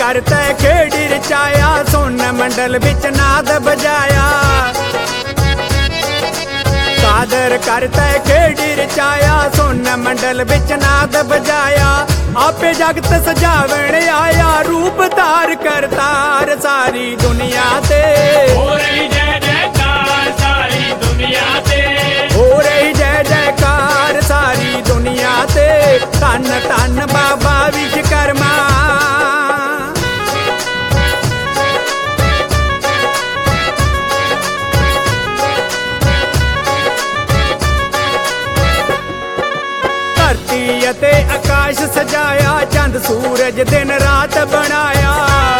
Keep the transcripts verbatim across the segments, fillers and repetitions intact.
करते खेड़ी रचाया, सोन मंडल विच नाद बजाया। कादर करते खेड़ी रचाया, सोन मंडल विच नाद बजाया। आपे जगत सजावण आया, रूप धार करतार सारी दुनिया ते। हो रही जय जयकार सारी दुनिया ते, हो रही जय जयकार सारी दुनिया ते। धन धन बाबा विश्वकर्मा, धरती अते आकाश सजाया, चंद सूरज दिन रात बनाया।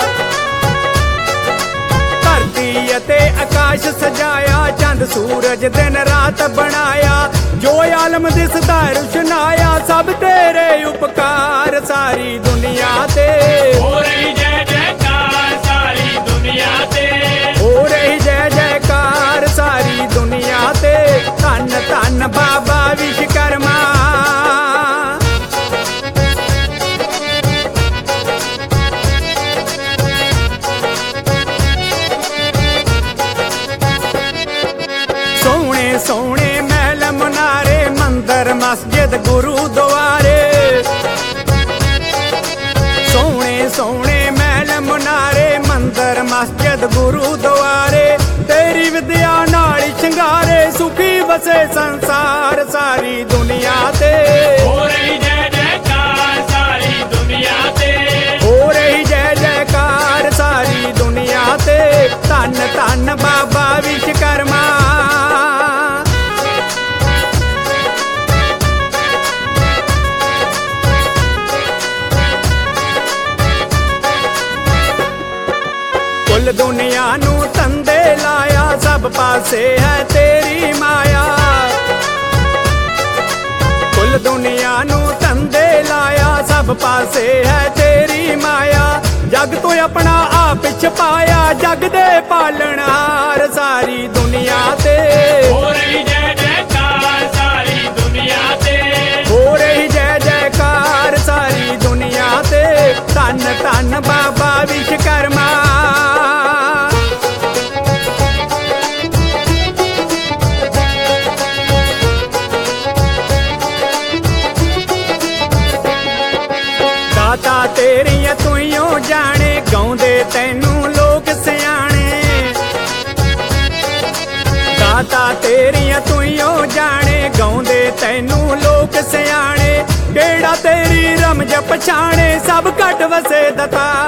धरती अते आकाश सजाया, चंद सूरज दिन रात बनाया। जो आलम दिसदा रुशनाया, सब तेरे उपकार सारी दुनिया ते। हो रही जय जयकार सारी दुनिया ते, हो रही जय जयकार सारी दुनिया ते। धन धन बाबा विश्वकर्मा, सोने सोने महल मुनारे, मंदिर मस्जिद गुरुद्वारे। सोने सोने महल मुनारे, मंदिर मस्जिद गुरुद्वारे। तेरी विद्या नाल शंगारे, सुखी वसे संसार सारी दुनिया ते। हो रही जय जयकार सारी दुनिया ते, हो रही जय जयकार सारी दुनिया ते। धन धन बाबा विश्वकर्मा, कुल दुनिया नू तंदे लाया, सब पासे है तेरी माया। कुल दुनिया नू तंदे लाया, सब पासे है तेरी माया। जग तो अपना आप छपाया, जग दे पालनहार सारी दुनिया ते। हो रही जय जयकार सारी दुनिया ते, हो रही जय जयकार सारी दुनिया ते। धन धन बाबा विश्वकर्मा, दाता तेरियां तुइयों जाने, गाउंदे तैनू लोक सियाणे। दाता तेरियां तुइयों जाने, गाउंदे तैनू लोक सियाणे। केड़ा तेरी रमज पछाणे, सब घट वसे दता